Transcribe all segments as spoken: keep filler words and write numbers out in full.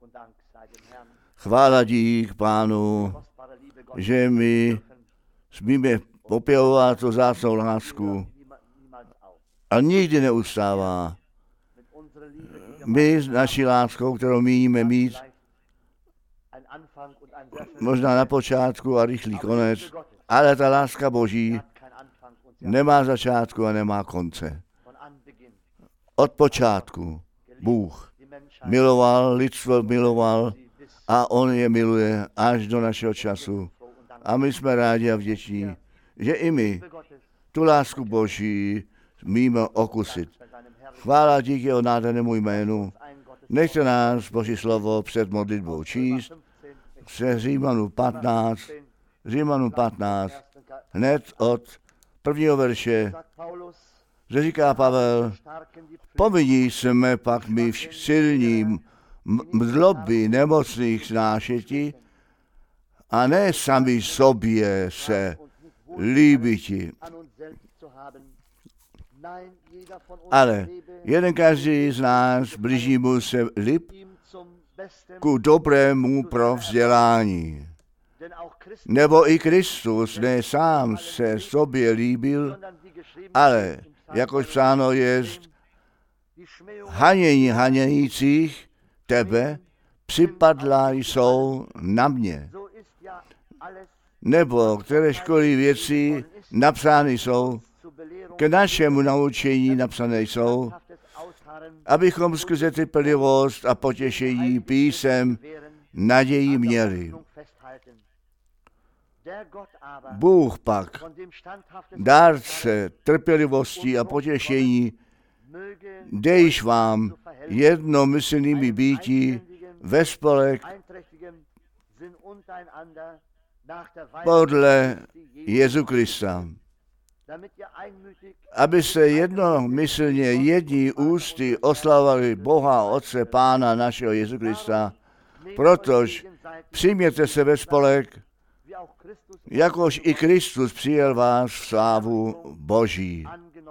Chvála dík Pánu, že my smíme popělovat tu vzácnou lásku a nikdy neustává. My s naší láskou, kterou míníme mít, možná na počátku a rychlý konec, ale ta láska Boží nemá začátku a nemá konce. Od počátku Bůh miloval, lidstvo miloval a On je miluje až do našeho času. A my jsme rádi a vděční, že i my tu lásku Boží míme okusit. Chvála díky jeho nádhernému jménu. Nechte nás Boží slovo před modlitbou číst. Se Římanů patnáct, Římanů patnáct, hned od prvního verše, že říká Pavel, povinní jsme pak my silní mdloby nemocných snášeti a ne sami sobě se líbiti. Ale jeden každý z nás bližnímu se líb ku dobrému pro vzdělání. Nebo i Kristus ne sám se sobě líbil, ale jakož psáno jest, hanění hanějících tebe připadla jsou na mě. Nebo kteréžkoliv věci napsány jsou, k našemu naučení napsané jsou, abychom skrze trpělivost a potěšení písem naději měli. Bůh pak, dárce trpělivosti a potěšení, dejš vám jednomyslnými býti ve spolek podle Jezu Krista, aby se jednomyslně jední ústy oslavovali Boha Otce Pána našeho Jezu Krista, protože přijměte se ve spolek, jakož i Kristus přijel vás v slávu Boží.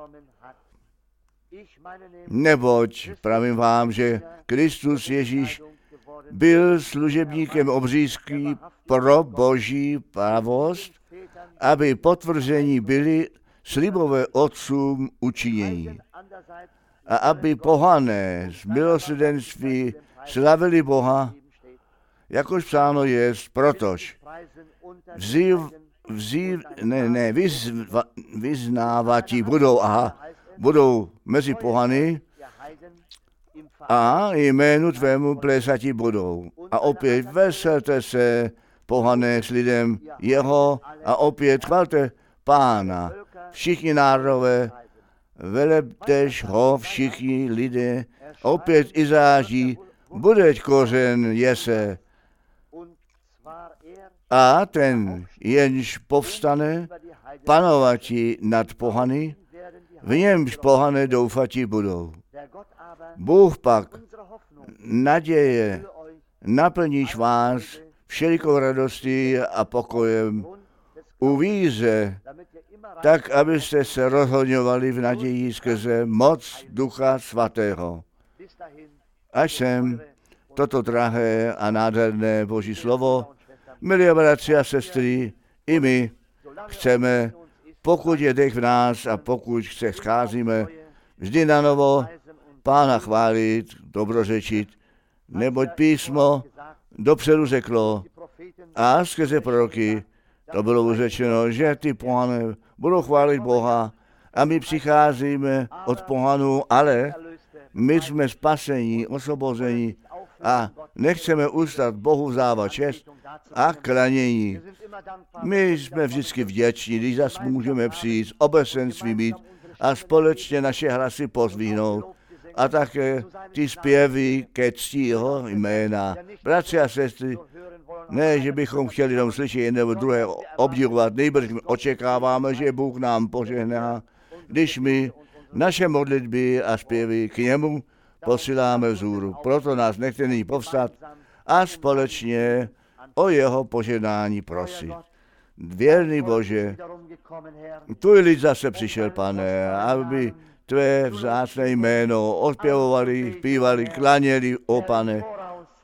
Neboť pravím vám, že Kristus Ježíš byl služebníkem obřízky pro Boží pravost, aby potvrzení byli slibové otcům učinění. A aby pohané z milosrdenství slavili Boha, jakož psáno jest, protož vzív, vzív, ne, ne, vyzva, vyznávatí budou, aha, budou mezi pohany a jménu tvému plesatí budou. A opět veselte se, pohané, s lidem jeho, a opět chvalte Pána. Všichni národové, velebtež ho všichni lidé, opět Izáží, budeť kořen jese. A ten, jenž povstane, panovatí nad pohany, v němž pohané doufati budou. Bůh pak naděje naplníš vás všelikou radostí a pokojem u víře, tak, abyste se rozhodňovali v naději skrze moc Ducha Svatého. Až sem toto drahé a nádherné Boží slovo, milí bratři a sestry, i my chceme, pokud je dech v nás a pokud se scházíme, vždy na novo Pána chválit, dobrořečit, neboť písmo dopředu řeklo a skrze proroky to bylo řečeno, že ty pohané budou chválit Boha a my přicházíme od pohanů, ale my jsme spasení, osvobození a nechceme ustat Bohu vzávat čest a klanění. My jsme vždycky vděční, když zase můžeme přijít, obecenství mít a společně naše hlasy pozvihnout a také ty zpěvy ke cti jeho jména. Bratři a sestry, ne, že bychom chtěli jenom slyšet jedno nebo druhé obdivovat, nejbrž očekáváme, že Bůh nám požehná, když my naše modlitby a zpěvy k němu posíláme vzhůru. Proto nás nechte nyní povstat a společně o jeho požehnání prosit. Věrný Bože, tvůj lid zase přišel, Pane, aby tvé vzácné jméno odpěvovali, zpívali, klaněli, o Pane.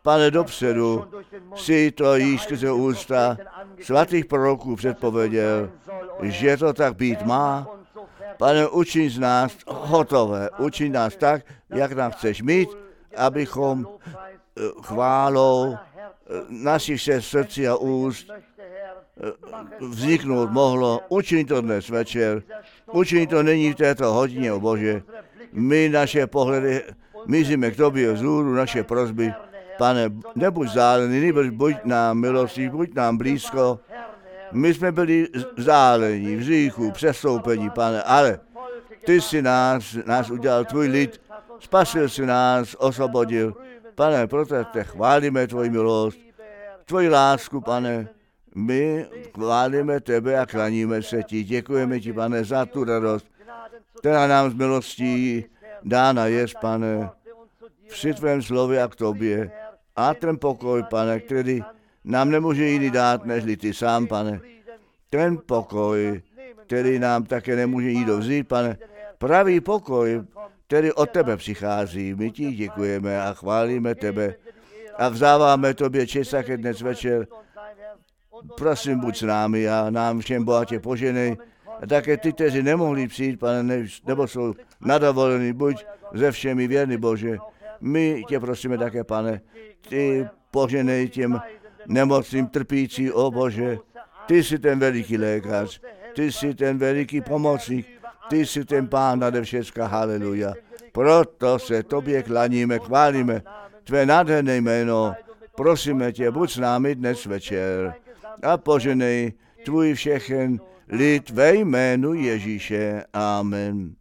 Pane, dopředu si to již skrze ústa svatých proroků předpověděl, že to tak být má. Pane, učiň z nás hotové, učiň nás tak, jak nám chceš mít, abychom chválou našich se srdcí a úst vzniknout mohlo. Učiň to dnes večer, učiň to nyní v této hodině, o Bože. My naše pohledy míříme k tobě vzhůru, naše prosby. Pane, nebuď vzdálený, nebož buď nám milostí, buď nám blízko. My jsme byli vzdálení, v hříchu, přestoupení, Pane, ale ty jsi nás, nás udělal tvůj lid, spasil si nás, osvobodil. Pane, proto te chválíme tvoji milost, tvoji lásku, Pane. My chválíme tebe a klaníme se ti. Děkujeme ti, Pane, za tu radost, která nám z milostí dána je, Pane, při tvém slově a k tobě. A ten pokoj, Pane, který nám nemůže jiný dát, nežli ty sám, Pane. Ten pokoj, který nám také nemůže nikdo vzít, Pane. Pravý pokoj, který od tebe přichází. My ti děkujeme a chválíme tebe a vzdáváme tobě čest také dnes večer. Prosím, buď s námi a nám všem bohatě poženej. A také ty, kteří nemohli přijít, Pane, nebo jsou nadovoleni, buď ze všemi věrný, Bože. My tě prosíme také, Pane, ty poženej těm nemocným, trpící, o Bože. Ty jsi ten veliký lékař, ty jsi ten veliký pomocník, ty jsi ten Pán nade všecka, haleluja. Proto se tobě klaníme, chválíme tvé nádherné jméno. Prosíme tě, buď s námi dnes večer a poženej tvůj všechen lid ve jménu Ježíše. Amen.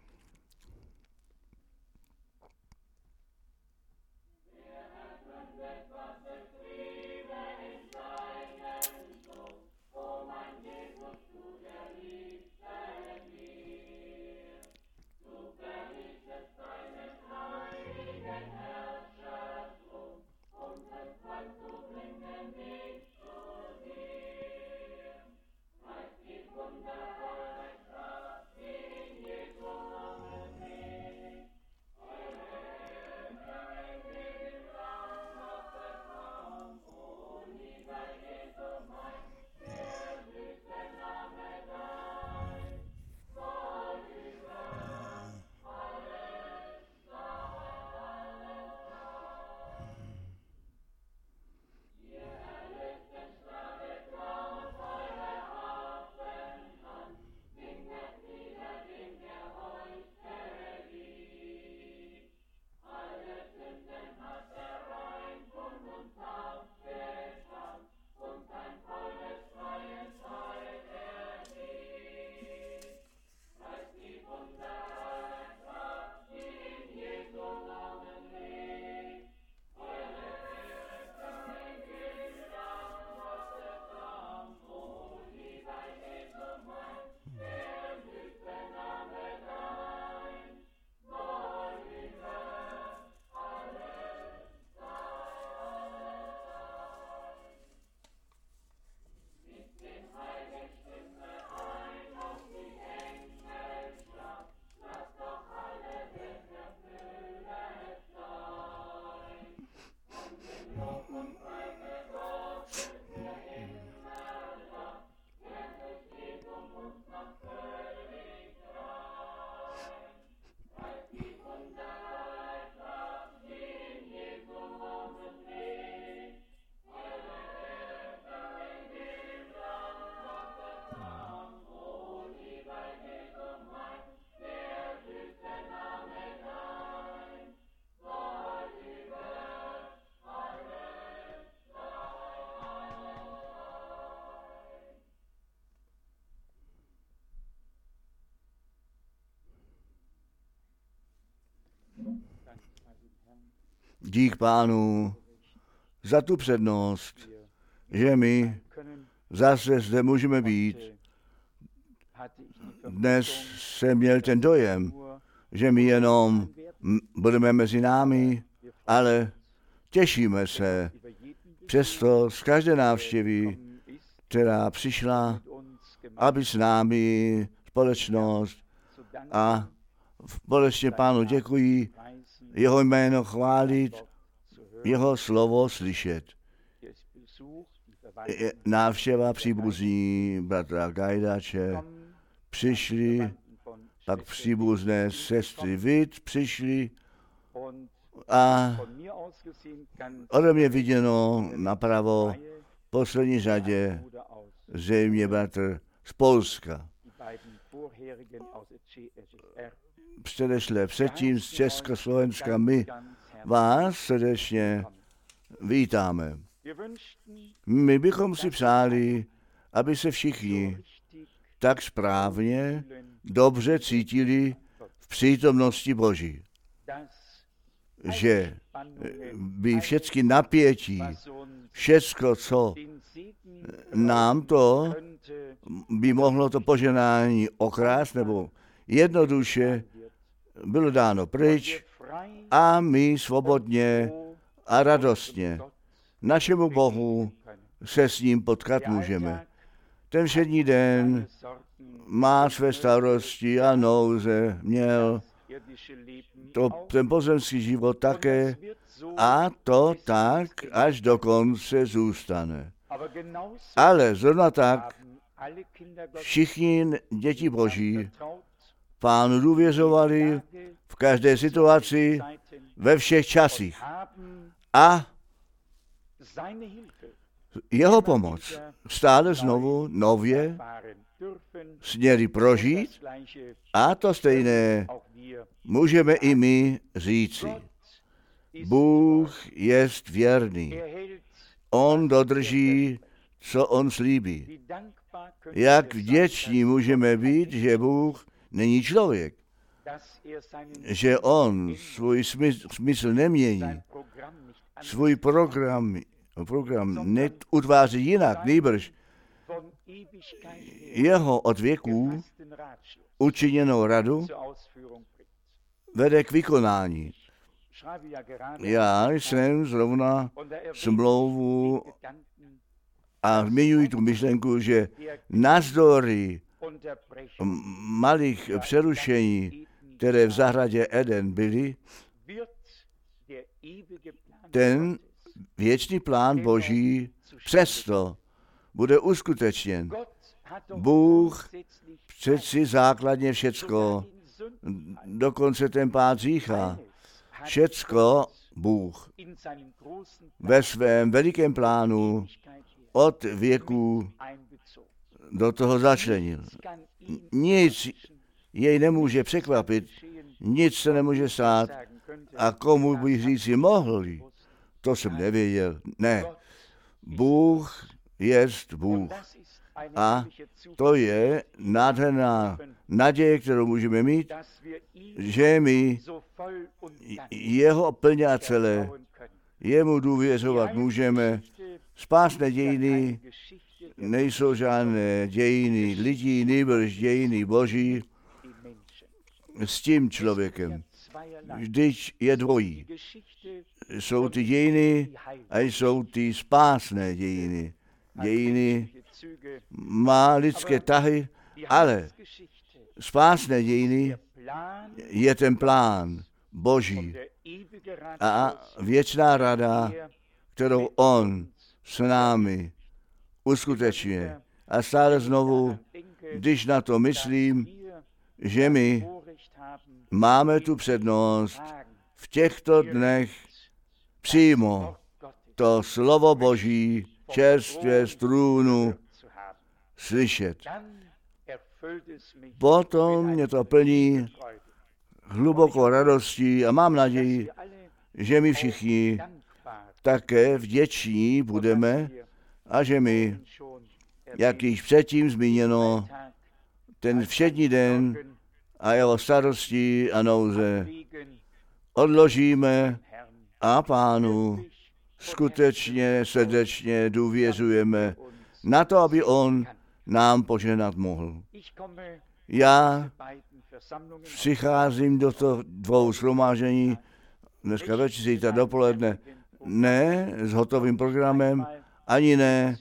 Dík Pánu za tu přednost, že my zase zde můžeme být. Dnes jsem měl ten dojem, že my jenom budeme mezi námi, ale těšíme se přesto z každé návštěvy, která přišla, aby s námi společnost a společně Pánu děkuji, jeho jméno chválit, jeho slovo slyšet. Návštěva příbuzní bratra Gajdače přišli, pak příbuzné sestry Witt přišli a ode mě viděno napravo v poslední řadě zřejmě bratr z Polska. Předešle předtím z Československa my vás srdečně vítáme. My bychom si přáli, aby se všichni tak správně, dobře cítili v přítomnosti Boží, že by všechny napětí, všecko, co nám to by mohlo to poženání okrást, nebo jednoduše bylo dáno pryč a my svobodně a radostně našemu Bohu se s ním potkat můžeme. Ten všední den má své starosti a nouze, měl to, ten pozemský život také a to tak až do konce zůstane. Ale zrovna tak všichni děti Boží Pánu důvěřovali v každé situaci, ve všech časích. A jeho pomoc stále znovu nově směli prožít a to stejné můžeme i my říci. Bůh jest věrný. On dodrží, co on slíbí. Jak vděční můžeme být, že Bůh není člověk, že on svůj smysl, smysl nemění, svůj program, program neutváří jinak, nýbrž jeho od věků učiněnou radu vede k vykonání. Já jsem zrovna smlouvu a zmiňuji tu myšlenku, že navzdory malých přerušení, které v zahradě Eden byly, ten věčný plán Boží přesto bude uskutečněn. Bůh přeci základně všecko, dokonce ten pád hřícha, všecko Bůh ve svém velikém plánu od věku do toho začlenil. Nic jej nemůže překvapit, nic se nemůže stát a komu bych říci mohli, to jsem nevěděl. Ne, Bůh jest Bůh. A to je nádherná naděje, kterou můžeme mít, že my jeho plně a celé jemu důvěřovat můžeme. Spásné dějiny nejsou žádné dějiny lidí, nýbrž dějiny Boží s tím člověkem. Vždyť je dvojí. Jsou ty dějiny a jsou ty spásné dějiny. Dějiny má lidské tahy, ale spásné dějiny je ten plán Boží a věčná rada, kterou on s námi uskutečňuje. A stále znovu, když na to myslím, že my máme tu přednost v těchto dnech přímo to slovo Boží čerstvě z trůnu slyšet. Potom mě to plní hlubokou radostí a mám naději, že my všichni také vděční budeme a že my, jak již předtím zmíněno, ten všední den a jeho starosti a nouze odložíme a Pánu skutečně srdečně důvěřujeme na to, aby on nám požehnat mohl. Já přicházím do toho dvou shromáždění, dneska večer, zítra dopoledne, ne s hotovým programem, ani ne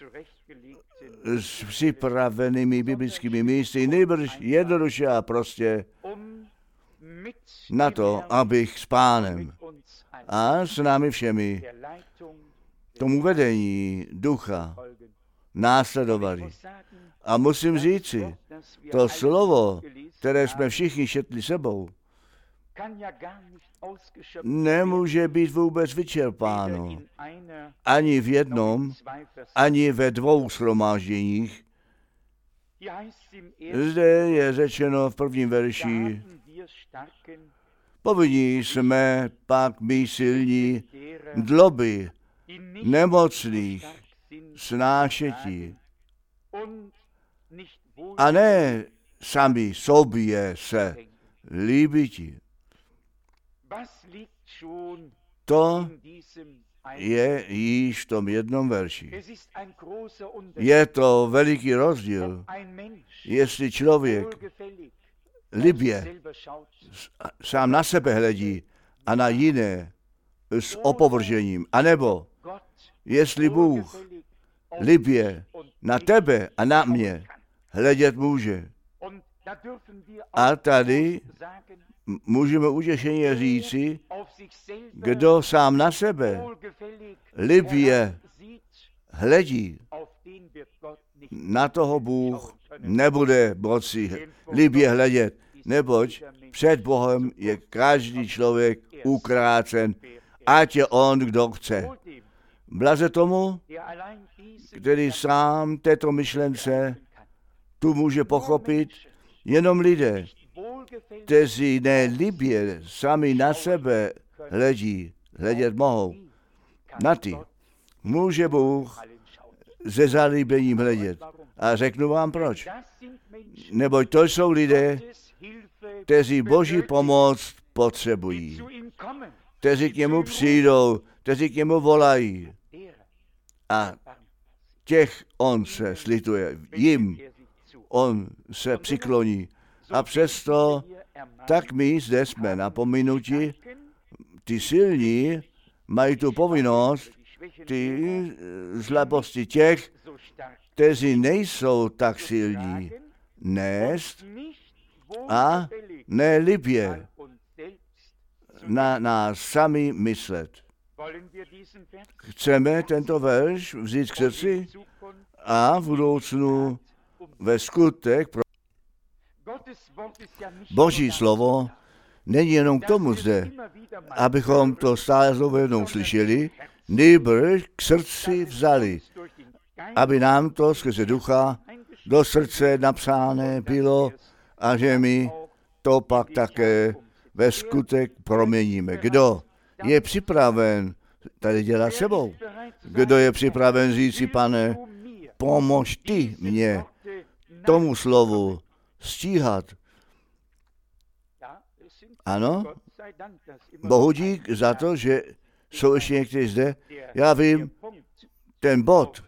s připravenými biblickými místy, nejbrž jednoduše a prostě na to, abych s Pánem a s námi všemi tomu vedení ducha následovali. A musím říci, to slovo, které jsme všichni četli sebou, nemůže být vůbec vyčerpáno. Ani v jednom, ani ve dvou shromážděních. Zde je řečeno v prvním verši, povinní jsme pak my silní dloby nemocných snášetí a ne sami sobě se líbití. To je již v tom jednom verši. Je to veliký rozdíl, jestli člověk libě sám na sebe hledí a na jiné s opovržením, anebo jestli Bůh libě na tebe a na mě hledět může. A tady můžeme utěšeně říci, kdo sám na sebe libě hledí, na toho Bůh nebude moci libě hledět, neboť před Bohem je každý člověk ukrácen, ať je on, kdo chce. Blaze tomu, který sám této myšlence tu může pochopit, jenom lidé, kteří nelibě sami na sebe hledí, hledět mohou. Na ty může Bůh se zalíbením hledět. A řeknu vám proč. Neboť to jsou lidé, kteří Boží pomoc potřebují. Kteří k němu přijdou, kteří k němu volají. A těch on se slituje. Jim on se přikloní. A přesto tak my zde jsme napomenuti, ty silní mají tu povinnost, ty slabosti těch, kteří nejsou tak silní, nést a ne libě na nás sami myslet. Chceme tento verš vzít k srdci a v budoucnu ve skutek pro Boží slovo není jenom k tomu zde, abychom to stále znovu jednou slyšeli, nýbrž k srdci vzali, aby nám to skrze ducha do srdce napsáno bylo a že my to pak také ve skutek proměníme. Kdo je připraven tady dělat sebou? Kdo je připraven říct si, Pane, pomož ty mě tomu slovu stíhat? Ano, Bohu dík za to, že jsou ještě někteří zde. Já vím, ten bod,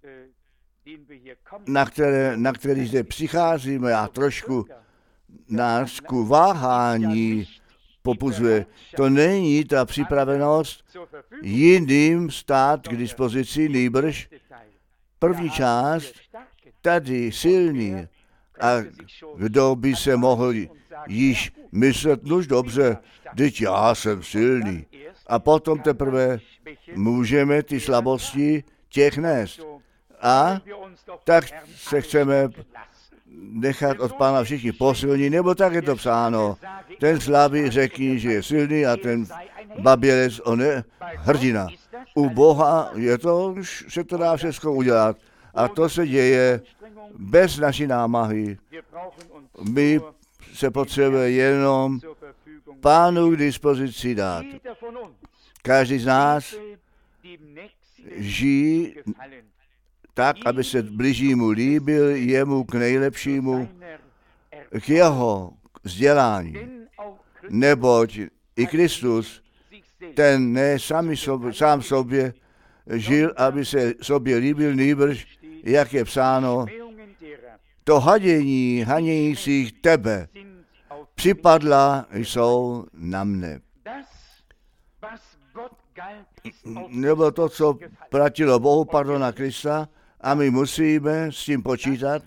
na, které, na který zde přicházíme a trošku nás ku váhání popuzuje. To není ta připravenost jiným stát k dispozici, nýbrž první část, tady silný. A kdo by se mohl již myslet, nož dobře, teď já jsem silný. A potom teprve můžeme ty slabosti těch nést. A tak se chceme nechat od Pána všichni posilní, nebo tak je to psáno. Ten slabý řekni, že je silný a ten babělec, on je hrdina. U Boha je to, se to dá všechno udělat. A to se děje bez naší námahy. My se potřebuje jenom Pánu k dispozici dát. Každý z nás žijí tak, aby se blížímu líbil, jemu k nejlepšímu, k jeho vzdělání. Neboť i Kristus, ten ne sami sobě, sám sobě žil, aby se sobě líbil, nýbrž, jak je psáno, to hadění hanějících tebe připadla jsou na mne. Nebo to, co platilo Bohu, pardon, na Krista, a my musíme s tím počítat,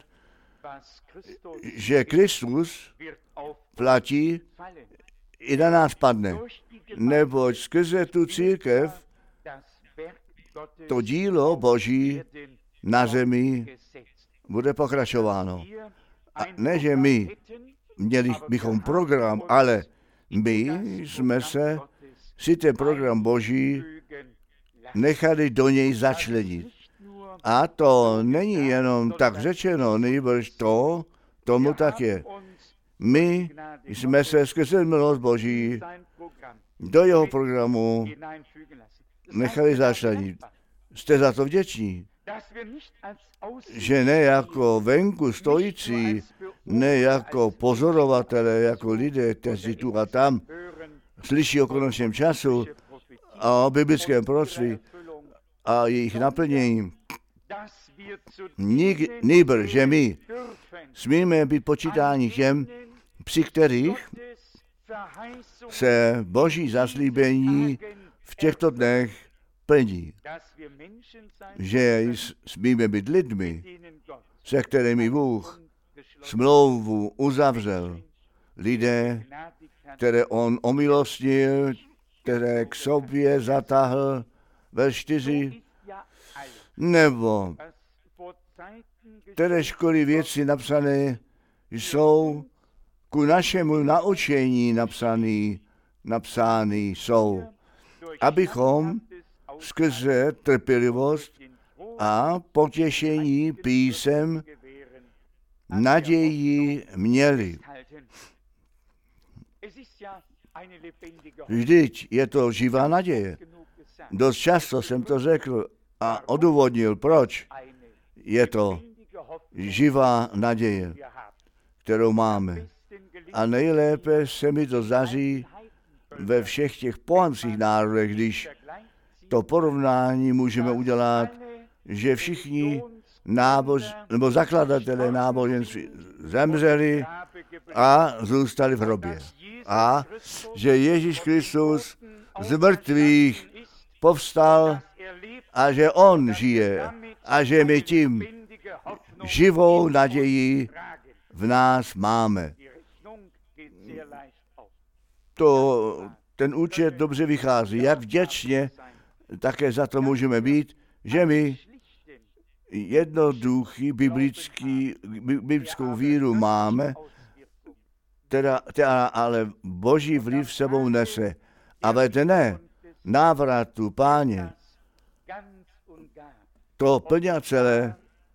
že Kristus platí i na nás padne. neboť skrze tu církev to dílo Boží na zemi bude pokračováno. A ne, že my měli bychom program, ale my jsme se si ten program Boží nechali do něj začlenit. A to není jenom tak řečeno, nejbrž to, tomu tak je. My jsme se skrze milost Boží do jeho programu nechali začlenit. Jste za to vděční, že ne jako venku stojící, ne jako pozorovatelé, jako lidé, kteří tu a tam slyší o konečném času a o biblickém proroctví a jejich naplnění. Nik, nýbr, že my smíme být počítáni těm, při kterých se Boží zaslíbení v těchto dnech plní. Že smíme být lidmi, se kterými Bůh smlouvu uzavřel. Lidé, které on omilostnil, které k sobě zatáhl ve čtyři, nebo které školy věci napsané jsou ku našemu naučení napsaný, napsány jsou, abychom skrze trpělivost a potěšení písem naději měli. Vždyť je to živá naděje. Dost často jsem to řekl a odůvodnil, proč je to živá naděje, kterou máme. A nejlépe se mi to zaří ve všech těch pohanských národech, když to porovnání můžeme udělat, že všichni nábož, nebo zakladatelé náboženství zemřeli a zůstali v hrobě. A že Ježíš Kristus z mrtvých povstal a že on žije a že my tím živou naději v nás máme. To, ten účet dobře vychází. Jak vděčně také za to můžeme být, že my jednoduchý biblický, biblickou víru máme, teda, teda ale Boží vliv sebou nese. A ve dne návratu Páně to plně a celé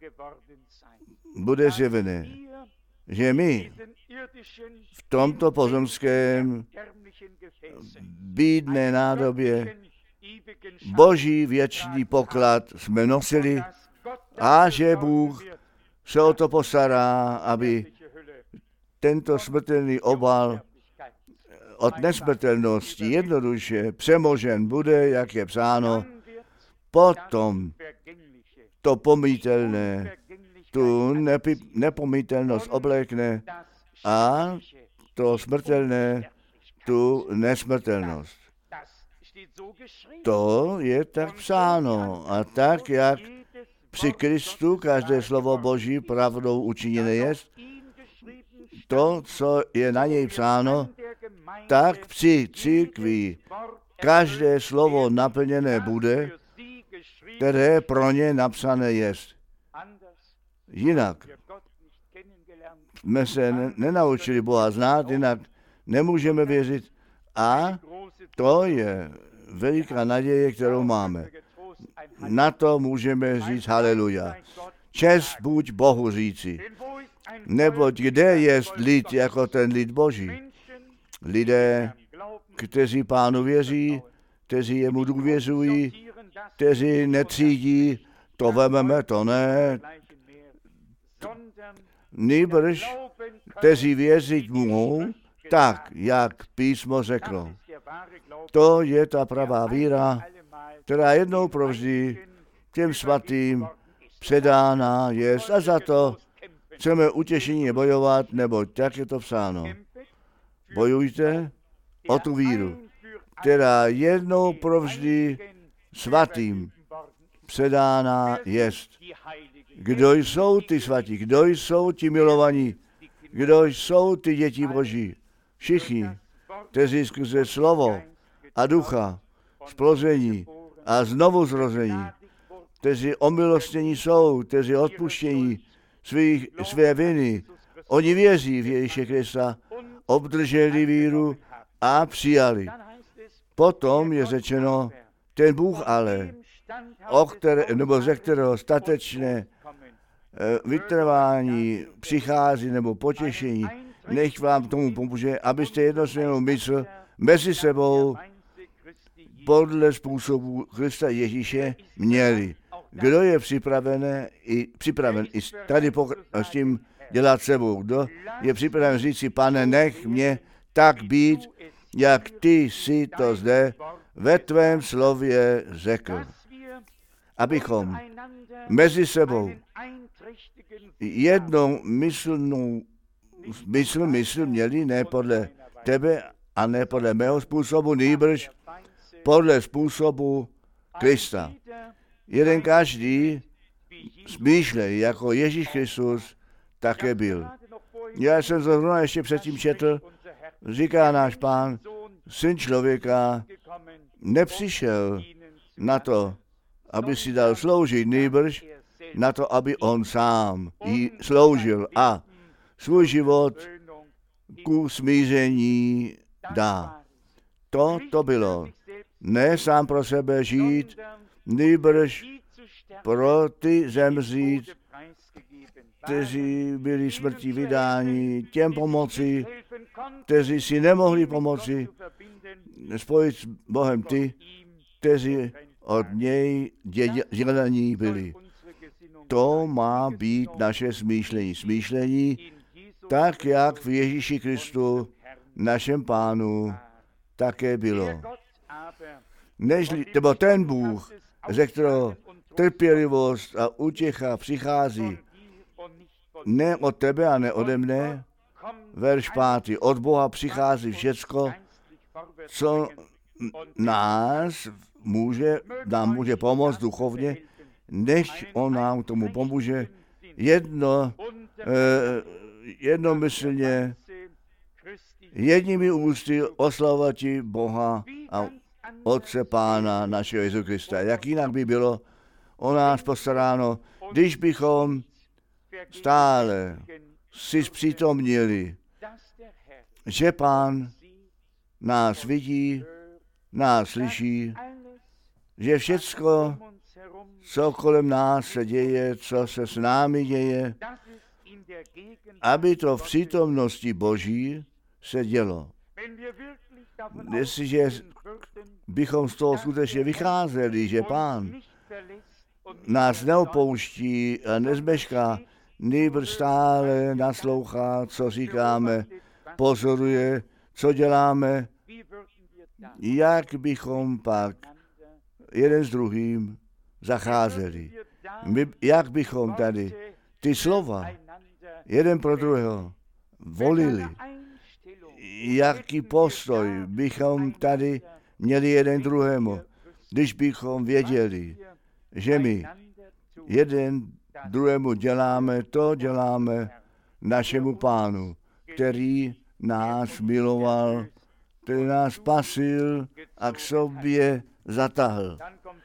bude zjevené, že my v tomto pozemském bídné nádobě Boží věčný poklad jsme nosili a že Bůh se o to postará, aby tento smrtelný obal od nesmrtelnosti jednoduše přemožen bude, jak je psáno, potom to pomítelné, tu nepi, nepomítelnost oblékne a to smrtelné, tu nesmrtelnost. To je tak psáno a tak, jak při Kristu každé slovo Boží pravdou učiněné jest, to, co je na něj psáno, tak při církvi každé slovo naplněné bude, které pro ně napsané jest. Jinak jsme se nenaučili Boha znát, jinak nemůžeme věřit a to je veliká naděje, kterou máme. Na to můžeme říct haleluja. Čest buď Bohu říci. Neboť kde je lid jako ten lid Boží? Lidé, kteří Pánu věří, kteří jemu důvěřují, kteří netřídí, to vememe, to ne. Nýbrž, kteří věřit mohou, tak, jak písmo řeklo. To je ta pravá víra, která jednou provždy těm svatým předána je a za to chceme utěšeně bojovat, nebo tak je to psáno. Bojujte o tu víru, která jednou provždy svatým předána jest. Kdo jsou ty svatí, kdo jsou ti milovaní, kdo jsou ty děti Boží? Všichni, kteří skrze slovo a ducha, splození a znovu zrození, kteří omilostnění jsou, kteří odpuštění svých, své viny, oni věří v Ježíše Krista, obdrželi víru a přijali. Potom je řečeno, ten Bůh ale, o které, nebo ze kterého statečné vytrvání přichází nebo potěšení, nech vám tomu pomůže, abyste jednosměrnou mysl mezi sebou podle způsobu Krista Ježíše měli. Kdo je připravený, i, připraven i tady pokr- s tím dělat sebou? Kdo je připraven říct si, Pane, nech mě tak být, jak ty si to zde ve tvém slově řekl. Abychom mezi sebou jednou myslnou mysl, mysl měli ne podle tebe a ne podle mého způsobu, nýbrž podle způsobu Krista. Jeden každý smýšlej, jako Ježíš Kristus také byl. Já jsem zrovna ještě předtím četl, říká náš Pán, Syn člověka nepřišel na to, aby si dal sloužit, nýbrž na to, aby on sám jí sloužil a svůj život ku smíření dá. To to bylo. Ne sám pro sebe žít, nýbrž pro ty zemřít, kteří byli smrtí vydáni, těm pomoci, kteří si nemohli pomoci, spojit s Bohem ty, kteří od něj dělaní byli. To má být naše smýšlení. Smýšlení tak, jak v Ježíši Kristu, našem Pánu, také bylo. Nežli, nebo ten Bůh, ze kterého trpělivost a útěcha přichází, ne od tebe a ne ode mne, verš pátý, od Boha přichází všecko, co nás může, nám může pomoct duchovně, než on nám k tomu pomůže jedno, eh, jednomyslně, jedními ústy oslavati Boha a Otce Pána našeho Jezu Krista. Jak jinak by bylo o nás postaráno, když bychom stále si zpřítomnili, že Pán nás vidí, nás slyší, že všecko, co kolem nás se děje, co se s námi děje, aby to v přítomnosti Boží se dělo. Jestliže bychom z toho skutečně vycházeli, že Pán nás neopouští a nezmešká, nýbrž stále naslouchá, co říkáme, pozoruje, co děláme, jak bychom pak jeden s druhým zacházeli. My, jak bychom tady ty slova jeden pro druhého volili, jaký postoj bychom tady měli jeden druhému, když bychom věděli, že my jeden druhému děláme, to děláme našemu Pánu, který nás miloval, který nás spasil a k sobě zatahl.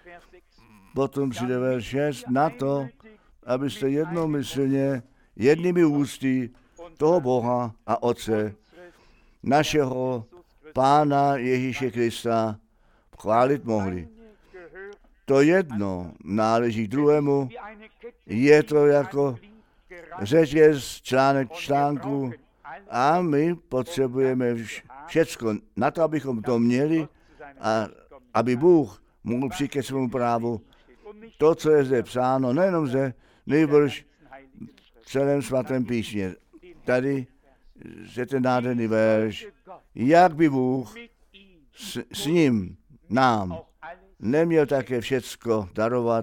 Potom přijde verš šest na to, abyste jednomyslně jednými ústy toho Boha a Otce, našeho Pána Ježíše Krista, chválit mohli. To jedno náleží k druhému, je to jako řetěz, článek článku a my potřebujeme všecko na to, abychom to měli a aby Bůh mohl přijít ke svému právu. To, co je zde psáno, nejenom zde, nejbrž v celém svatém písmě. Tady je ten nádherný verš, jak by Bůh s, s ním, nám, neměl také všecko darovat.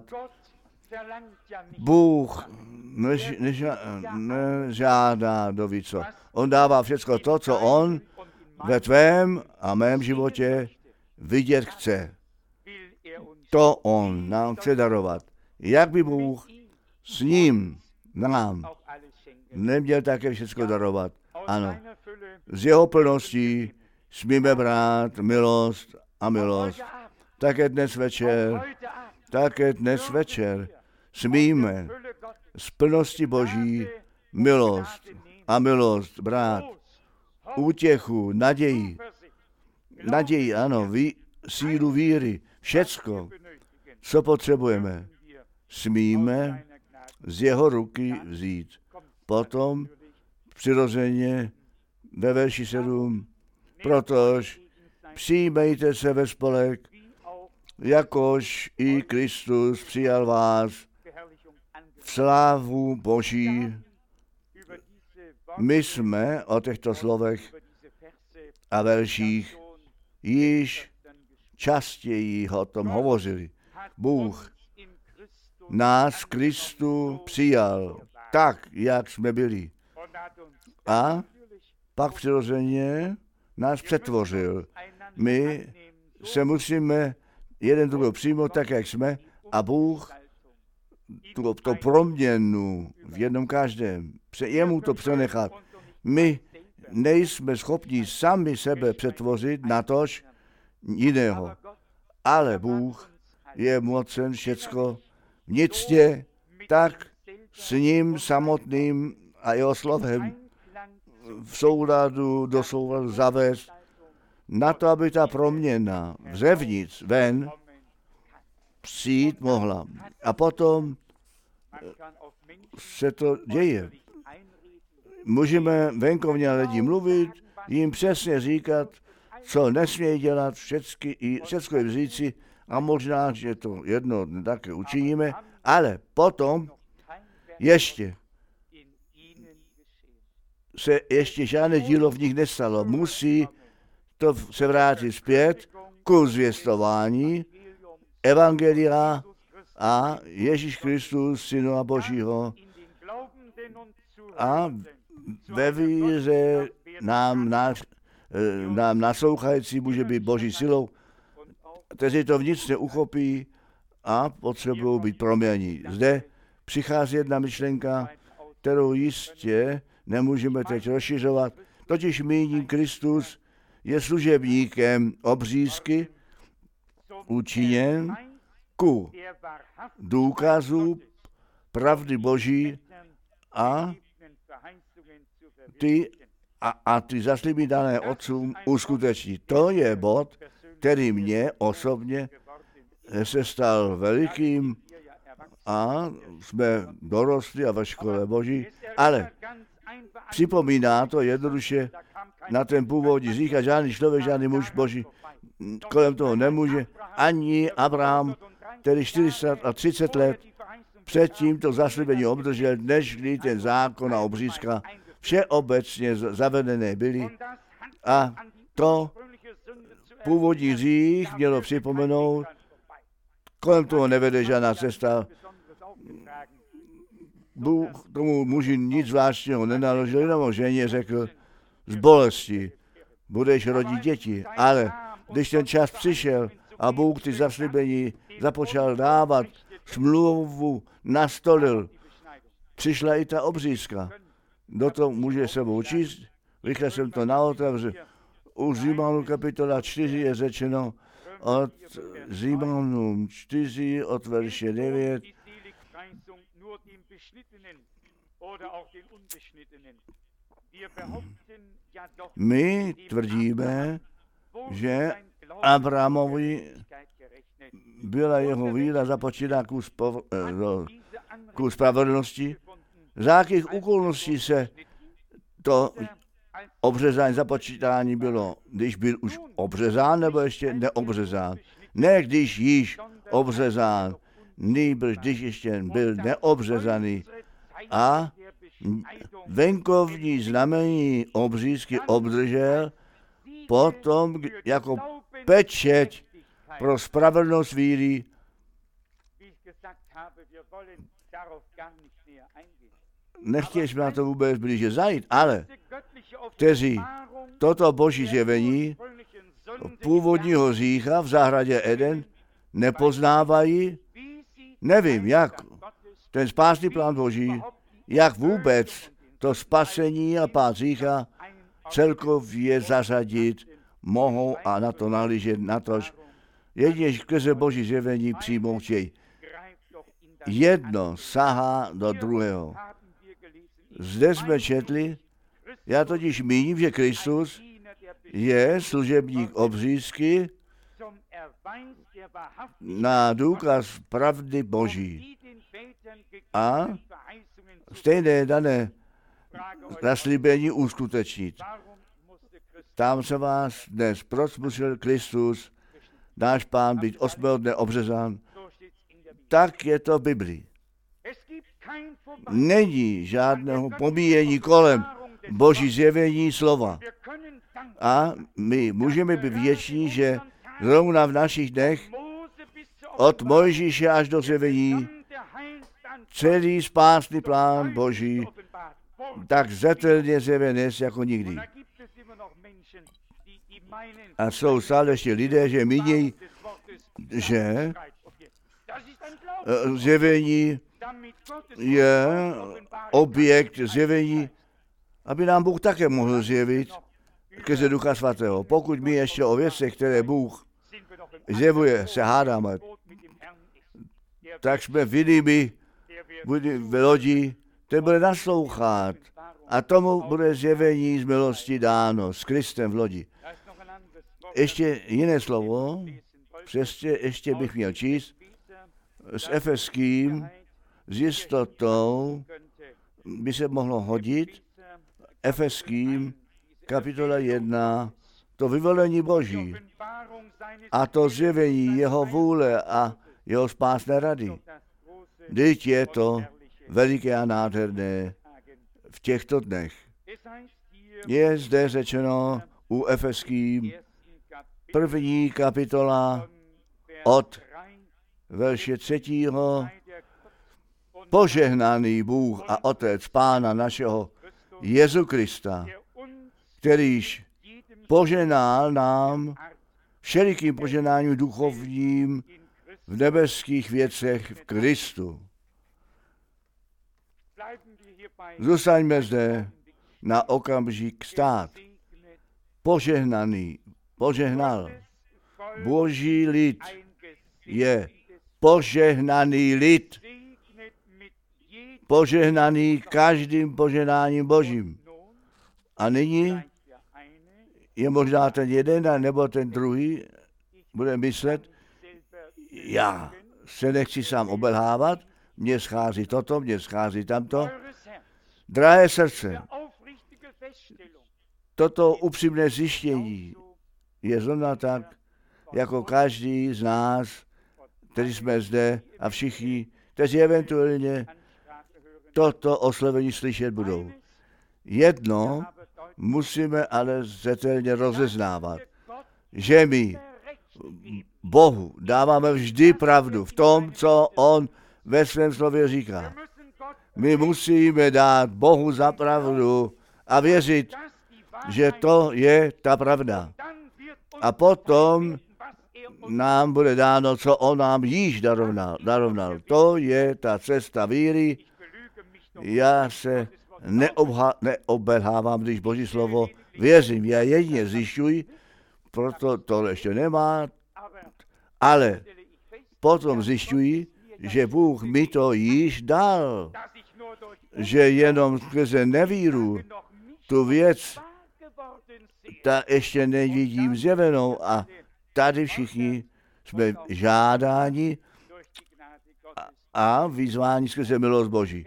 Bůh než, než, nežádá do víco. On dává všecko to, co on ve tvém a mém životě vidět chce. To on nám chce darovat. Jak by Bůh s ním, nám, neměl také všecko darovat. Ano, z jeho plností smíme brát milost a milost. Také dnes večer, také dnes večer smíme z plnosti Boží milost a milost brát, útěchu, naději, naději, ano, ví, sílu víry, všecko, co potřebujeme, smíme z jeho ruky vzít. Potom přirozeně ve verši sedm, protož přijmejte se ve spolek, jakož i Kristus přijal vás v slávu Boží. My jsme o těchto slovech a verších již častěji o tom hovořili. Bůh nás v Kristu přijal tak, jak jsme byli. A pak přirozeně nás přetvořil. My se musíme jeden druhého přijmout tak, jak jsme, a Bůh tu, to proměnu v jednom každém, jemu to přenechat. My nejsme schopni sami sebe přetvořit na tož jiného. Ale Bůh je mocen všecko vnitřně tak s ním samotným a jeho slovem v souladu, do souladu zavést na to, aby ta proměna zevnitř, ven přijít mohla. A potom se to děje. Můžeme venkovně lidi mluvit, jim přesně říkat, co nesmějí dělat, všecky, všecko jim říci, a možná, že to jedno také učiníme, ale potom ještě se ještě žádné dílo v nich nestalo. Musí to se vrátit zpět ku zvěstování evangelia a Ježíš Kristus, Syna Božího, a ve víře nám, náš, nám naslouchající může být Boží silou, kteří to vnitřně uchopí a potřebují být proměněni. Zde přichází jedna myšlenka, kterou jistě nemůžeme teď rozšiřovat, totiž míním Kristus je služebníkem obřízky učiněn ku důkazu pravdy Boží a ty, a, a ty zaslíbí dané otcům uskuteční. To je bod, který mě osobně se stal velikým a jsme dorostli a ve škole Boží, ale připomíná to jednoduše na ten původní hřích a žádný člověk, žádný muž Boží kolem toho nemůže, ani Abraham, který čtyři sta třicet let předtím to zaslíbení obdržel, než kdy ten zákon a obřízka všeobecně zavedené byly, a to původní hřích mělo připomenout, kolem toho nevede žádná cesta. Bůh tomu muži nic zvláštního nenaložil, jenom ženě řekl, z bolesti budeš rodit děti, ale když ten čas přišel a Bůh ty zaslíbení započal dávat, smlouvu nastolil, přišla i ta obřízka. Do toho může se učit, rychle jsem to naotevřel. U Římanů kapitola čtyři je řečeno od Římanům čtyři od verše devět. My tvrdíme, že Abrahamovi byla jeho víra započíná ku, spo, ku spravedlnosti. Za jakých okolností se to obřezání, započítání bylo, když byl už obřezán, nebo ještě neobřezán? Ne, když již obřezán, nýbrž když ještě byl neobřezaný a venkovní znamení obřízky obdržel, potom jako pečeť pro spravedlnost víry. Nechtěli jsme na to vůbec blíže zajít, ale kteří toto boží zjevení původního hřícha v zahradě Eden nepoznávají, nevím, jak ten spásný plán Boží, jak vůbec to spasení a pád hřícha celkově zařadit mohou a na to nahlížet, na tož jedině skrze Boží zjevení přijmout jej. Jedno sahá do druhého. Zde jsme četli, já totiž míním, že Kristus je služebník obřízky na důkaz pravdy Boží. A stejné dané zaslíbení uskutečnit. Tam se vás dnes, proč musel Kristus, náš Pán, být osmého dne obřezán? Tak je to v Biblii. Není žádného pomíjení kolem Boží zjevení slova. A my můžeme být vděční, že zrovna v našich dnech od Mojžíše až do zjevení celý spásný plán Boží tak zřetelně zjeven jest jako nikdy. A jsou stále ještě lidé, že mínějí, že zjevení je objekt zjevení, aby nám Bůh také mohl zjevit skrze Ducha Svatého. Pokud my ještě o věcech, které Bůh zjevuje, se hádáme, tak jsme vidíme v lodi, ten bude naslouchat a tomu bude zjevení z milosti dáno s Kristem v lodi. Ještě jiné slovo, přesně ještě bych měl číst, s Efeským, s jistotou by se mohlo hodit, Efeským, kapitola jedna, to vyvolení Boží a to zjevení jeho vůle a jeho spásné rady. Vždyť je to veliké a nádherné v těchto dnech. Je zde řečeno u Efeským první kapitola od verše třetího. Požehnaný Bůh a Otec Pána našeho Jezu Krista, kterýž poženál nám všelikým poženáním duchovním v nebeských věcech v Kristu. Zůstaňme zde na okamžik stát. Požehnaný, požehnal. Boží lid je požehnaný lid. Požehnaný každým požehnáním Božím. A nyní je možná ten jeden nebo ten druhý bude myslet, já se nechci sám obelhávat, mně schází toto, mně schází tamto. Drahé srdce, toto upřímné zjištění je zrovna tak, jako každý z nás, kteří jsme zde a všichni, kteří eventuálně toto oslovení slyšet budou. Jedno musíme ale zřetelně rozeznávat, že my Bohu dáváme vždy pravdu v tom, co on ve svém slově říká. My musíme dát Bohu za pravdu a věřit, že to je ta pravda. A potom nám bude dáno, co on nám již darovnal. darovnal. To je ta cesta víry. Já se neobha- neobelhávám, když Boží slovo věřím. Já jedině zjišťuji, proto to ještě nemá, ale potom zjišťuji, že Bůh mi to již dal. Že jenom skrze nevíru tu věc ta ještě nevidím zjevenou a tady všichni jsme žádáni a vyzváni skrze milost Boží.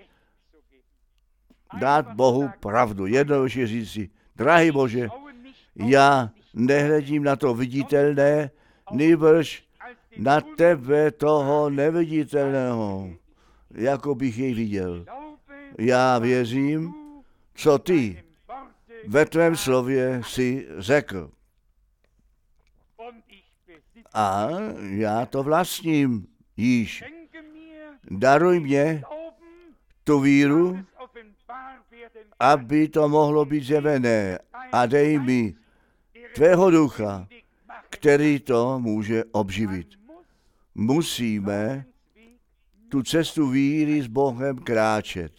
Dát Bohu pravdu. Jednoduše říct si, drahý Bože, já nehledím na to viditelné, nýbrž na tebe toho neviditelného, jako bych jej viděl. Já věřím, co ty ve tvém slově si řekl. A já to vlastním již. Daruj mě tu víru, aby to mohlo být zjevené, a dej mi tvého ducha, který to může obživit. Musíme tu cestu víry s Bohem kráčet.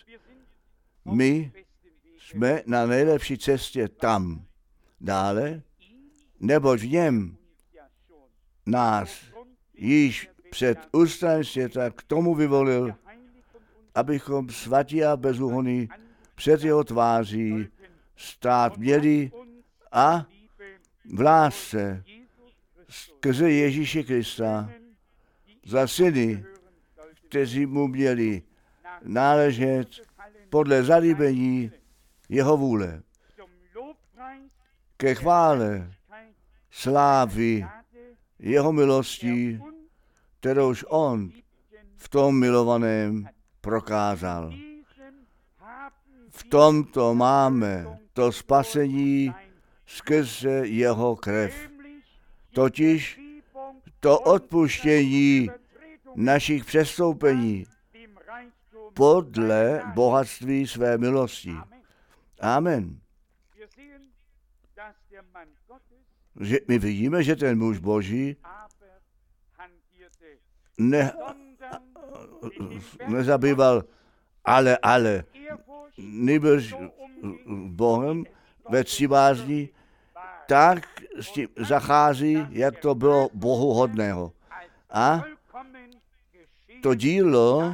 My jsme na nejlepší cestě tam. Dále neboť v něm nás již před ústem světa k tomu vyvolil, abychom svatí a bezúhonní před jeho tváří stát měli a v lásce skrze Ježíše Krista za syny, kteří mu měli náležet podle zalíbení jeho vůle. Ke chvále slávy jeho milostí, kterouž on v tom milovaném prokázal. V tomto máme to spasení skrze jeho krev, totiž to odpuštění našich přestoupení podle bohatství své milosti. Amen. Že my vidíme, že ten muž Boží ne, nezabýval ale, ale, nýbrž Bohem ve ctibázní, tak s tím zachází, jak to bylo Bohu hodného. A to dílo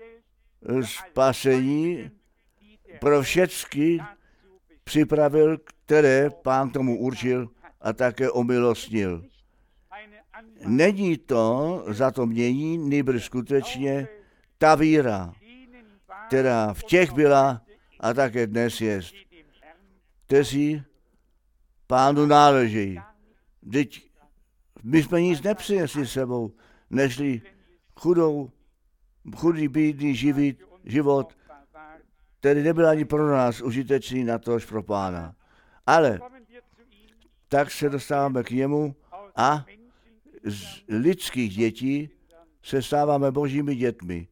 spasení pro všechny připravil, které Pán tomu určil a také omilostnil. Není to za to mění, nýbrž skutečně ta víra, která v těch byla a také dnes jest, kteří Pánu náležejí. Vždyť my jsme nic nepřinesli sebou, nežli chudou, chudý, bídný živit, život, který nebyl ani pro nás užitečný, natož pro Pána. Ale tak se dostáváme k němu a z lidských dětí se stáváme Božími dětmi.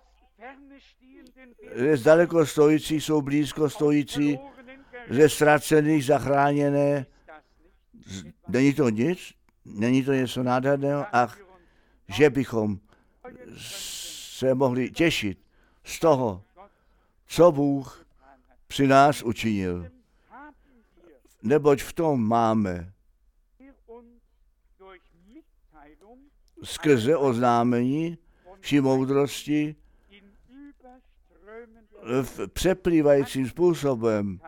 Z daleko stojící jsou blízko stojící, ze ztracených zachráněné. Není to nic? Není to něco nádherného? Ach, že bychom se mohli těšit z toho, co Bůh při nás učinil. Neboť v tom máme skrze oznámení vší moudrosti v přeplývajícím způsobem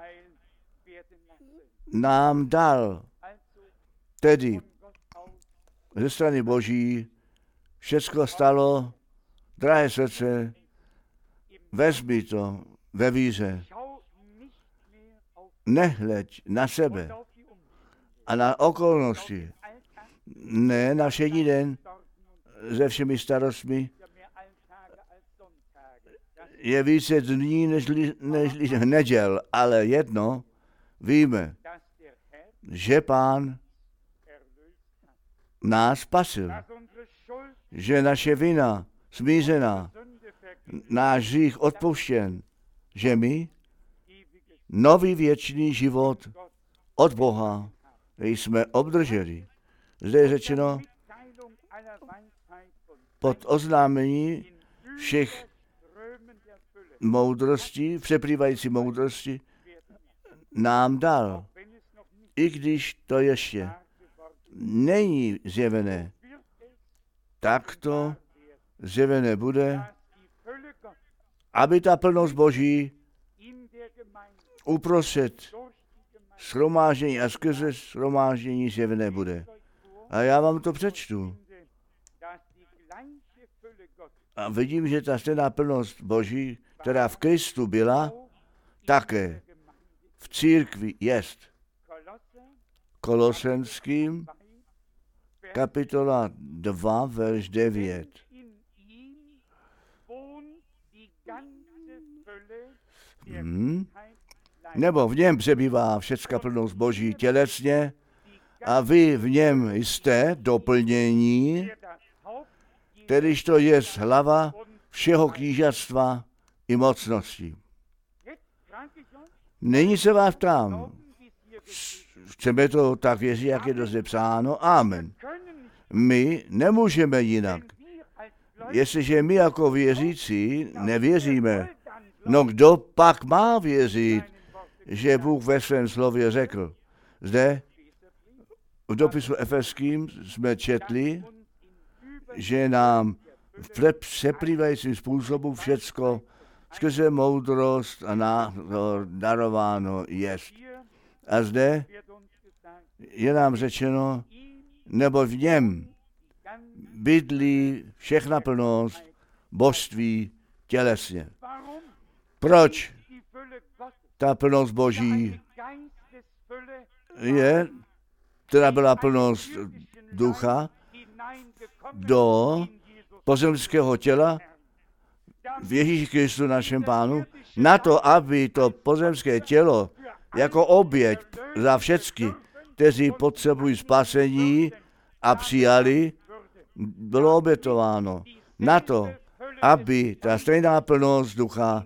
nám dal, tedy ze strany Boží, všecko stalo, drahé srdce, vezmi to ve víře. Nehleď na sebe a na okolnosti, ne na všední den se všemi starostmi. Je více dní než, než neděl, ale jedno víme, že Pán nás spasil, že naše vina smířená, náš hřích odpuštěn, že my nový věčný život od Boha jsme obdrželi. Zde je řečeno pod oznámení všech moudrosti, přeplývající moudrosti, nám dal, i když to ještě není zjevené, tak to zjevené bude, aby ta plnost Boží uprostřed shromáždění a skrze shromáždění zjevené bude. A já vám to přečtu. A vidím, že ta stejná plnost Boží, která v Kristu byla, také v církvi jest. Kolosenským kapitola dva, verš devět. Hmm. Nebo v něm přebývá všecká plnost Boží tělesně a vy v něm jste doplnění, kterýž to je hlava všeho knížatstva i mocnosti. Nyní se vás ptám, chceme to tak věřit, jak je to zde psáno? Amen. My nemůžeme jinak. Jestliže my jako věřící nevěříme, no kdo pak má věřit, že Bůh ve svém slově řekl? Zde v dopisu Efeským jsme četli, že nám v přeplývajícím způsobu všecko skrze moudrost a názor darováno jest. A zde je nám řečeno, nebo v něm bydlí všechna plnost božství tělesně. Proč ta plnost Boží je, která byla plnost ducha, do pozemského těla v Ježíši Kristu našem Pánu, na to, aby to pozemské tělo jako oběť za všechny, kteří potřebují spasení a přijali, bylo obětováno. Na to, aby ta stejná plnost ducha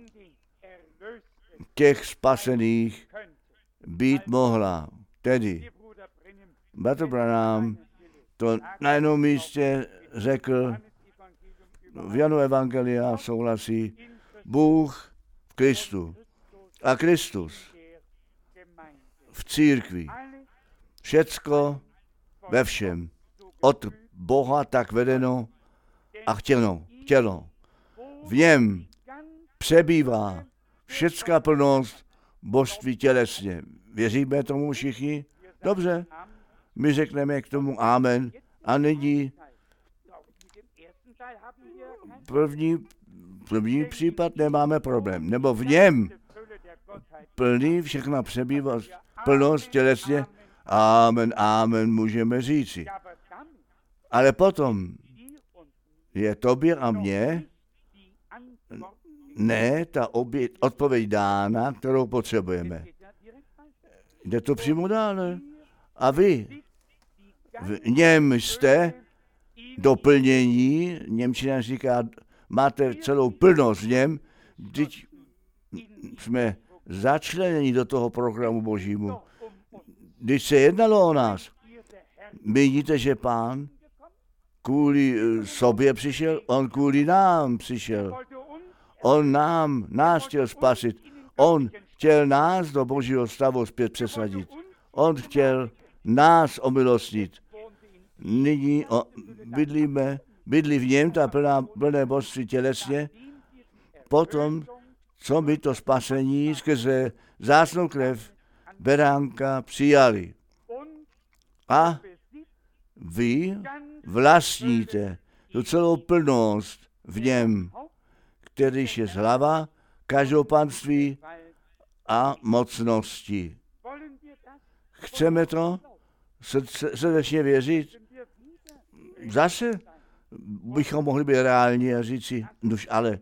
těch spasených být mohla. Tedy, bratr Branham to na jednom místě řekl, v Janu Evangelia souhlasí, Bůh v Kristu a Kristus v církvi. Všecko ve všem. Od Boha tak vedeno a chtěno. chtěno. V něm přebývá všecká plnost božství tělesně. Věříme tomu všichni? Dobře. My řekneme k tomu amen. A nyní první, první případ nemáme problém. Nebo v něm plný všechna přebývá plnost tělesně. Amen, amen, můžeme říci. Ale potom je tobě a mně ne ta obě, odpověď dána, kterou potřebujeme. Jde to přímo dále. A vy v něm jste doplnění, němčina říká, máte celou plnost v něm, když jsme začleněni do toho programu Božímu. Když se jednalo o nás, vidíte, že Pán kvůli sobě přišel, on kvůli nám přišel. On nám, nás chtěl spasit. On chtěl nás do Božího stavu zpět přesadit. On chtěl nás omilostnit. Nyní o, bydlíme, bydlí v něm ta plná, plné božství tělesně. Potom, co by to spasení skrze vzácnou krev beránka přijali. A vy vlastníte tu celou plnost v něm, kterýž je hlava každého panství a mocnosti. Chceme to srdečně věřit? Zase bychom mohli být reální a říci, nuž ale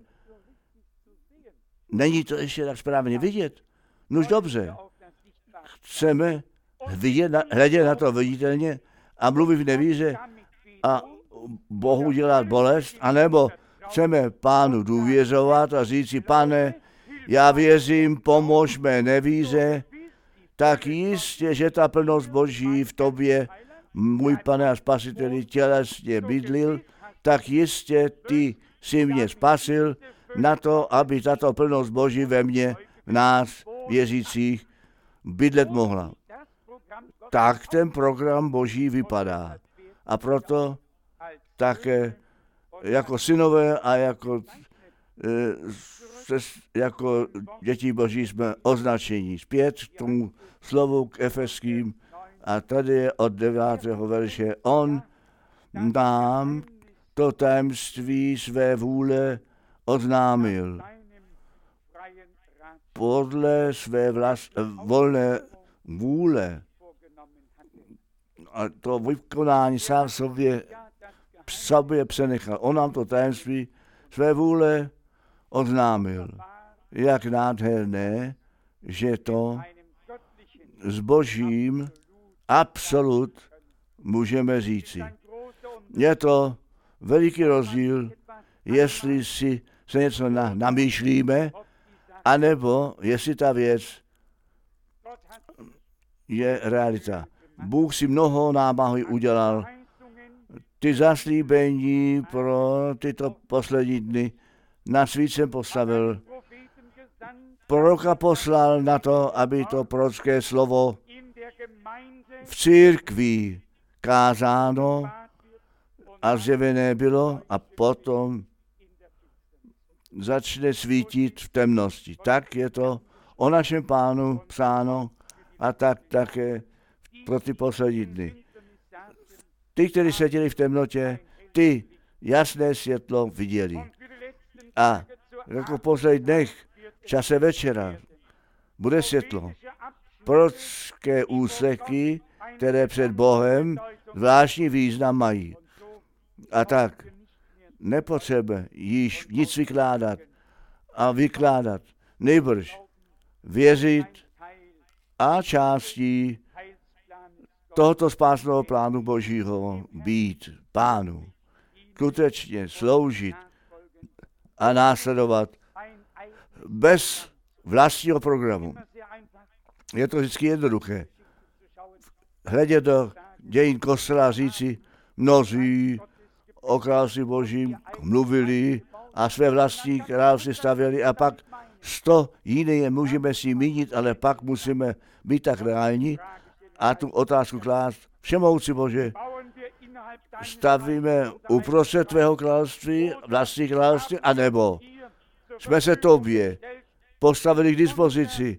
není to ještě tak správně vidět. Nuž dobře, chceme vidět, hledět na to viditelně a mluvit v nevíře a Bohu dělat bolest, anebo chceme Pánu důvěřovat a říci, Pane, já věřím, pomož mé nevíře, tak jistě, že ta plnost Boží v tobě, můj Pane a Spasiteli, tělesně bydlil, tak jistě ty jsi mě spasil na to, aby tato plnost Boží ve mně, v nás, věřících, bydlet mohla. Tak ten program Boží vypadá. A proto také jako synové a jako, jako děti Boží jsme označení. Zpět k tomu slovu k Efeským a tady je od devátého verše. On nám to tajemství své vůle oznámil podle své vlast, volné vůle. A to vykonání sám sobě, sobě přenechal. On nám to tajemství své vůle oznámil. Jak nádherné, že to s Božím absolut můžeme říci. Je to veliký rozdíl, jestli si se něco na, namýšlíme, anebo jestli ta věc je realita. Bůh si mnoho námahy udělal. Ty zaslíbení pro tyto poslední dny na svícem postavil. Proroka poslal na to, aby to prorocké slovo v církvi kázáno a zjevené bylo a potom začne svítit v temnosti. Tak je to o našem Pánu psáno a tak také pro ty poslední dny. Ty, kteří seděli v temnotě, ty jasné světlo viděli. A jako v posledních dnech, v čase večera, bude světlo. Prorocké úseky, které před Bohem zvláštní význam mají. A tak nepotřebuje již nic vykládat a vykládat. Nejbrž věřit a částí tohoto spásného plánu Božího být Pánu. Skutečně sloužit a následovat bez vlastního programu. Je to vždycky jednoduché. Hledět do dějin kostela a říci, mnozí o království Božím mluvili a své vlastní království stavěli a pak sto jiné můžeme si mínit, ale pak musíme být tak reální a tu otázku klást. Všemohoucí Bože, stavíme uprostřed tvého království, vlastní království, anebo jsme se tobě postavili k dispozici.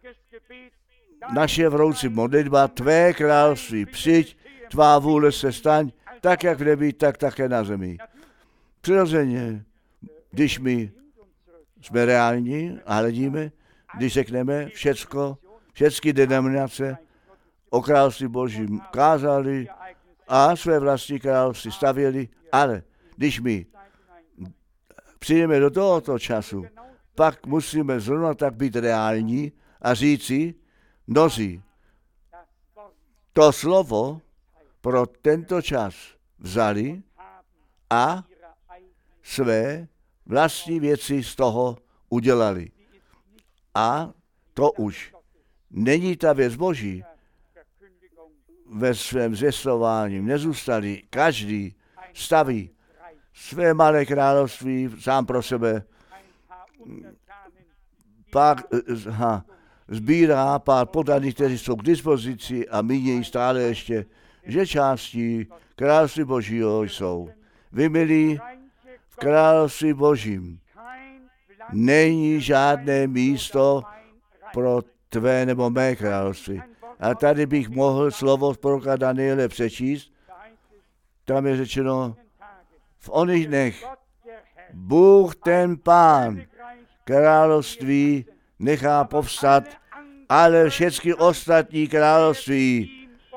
Naše vroucí modlitba, tvé království, přijď, tvá vůle se staň, tak jak v nebi, tak také na zemi. Přirozeně, když my jsme reální a hledíme, když řekneme všecko, všechny denominace o království Božím kázali a své vlastní království stavěli, ale když my přijdeme do tohoto času, pak musíme zrovna tak být reální a říci, mnozí, to slovo pro tento čas vzali a své vlastní věci z toho udělali. A to už není ta věc Boží. Ve svém zvěstování nezůstali. Každý staví své malé království sám pro sebe. Pak ha, sbírá pár podaných, kteří jsou k dispozici a mínějí stále ještě, že částí království Božího jsou. Vy, milí, v království Božím není žádné místo pro tvé nebo mé království. A tady bych mohl slovo z proroka Daniele přečíst. Tam je řečeno, v oných dnech Bůh ten Pán království nechá povstat, ale všechny ostatní království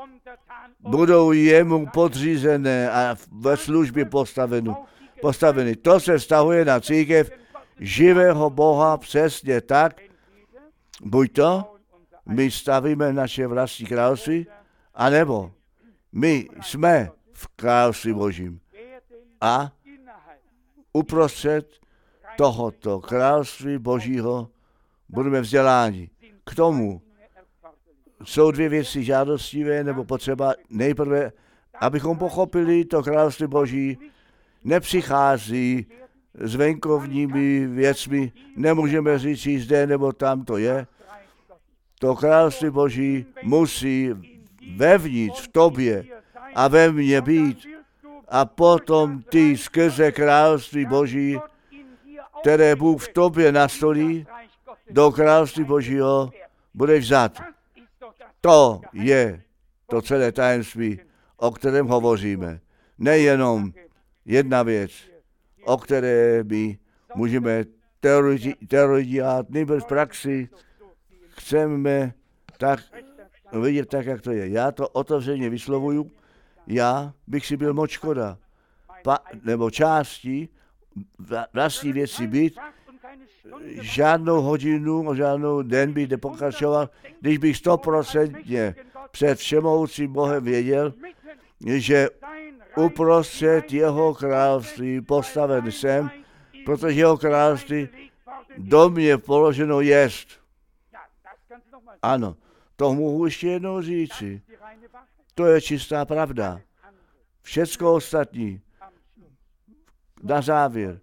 budou jemu podřízené a ve službě postaveny. postaveny. To se vztahuje na církev živého Boha přesně tak. Buď to, my stavíme naše vlastní království, anebo my jsme v království Božím. A uprostřed tohoto království Božího budeme vzděláni. K tomu jsou dvě věci žádostivé, nebo potřeba nejprve, abychom pochopili, to království Boží nepřichází s venkovními věcmi, nemůžeme říct, že zde nebo tam to je. To království Boží musí vevnitř v tobě a ve mně být a potom ty skrze království Boží, které Bůh v tobě nastolí, do království Božího budeš vzat. To je to celé tajemství, o kterém hovoříme. Nejenom jedna věc, o které my můžeme teorizovat, nebo v praxi chceme tak vidět tak, jak to je. Já to otevřeně vyslovuju, já bych si byl moc škoda, pa, nebo částí vlastní věci být, žádnou hodinu, žádnou den bych nepokračoval, když bych stoprocentně před všemohoucím Bohem věděl, že uprostřed jeho království postaven jsem, protože jeho království do mě položeno jest. Ano, to mohu ještě jednou říci. To je čistá pravda. Všecko ostatní na závěr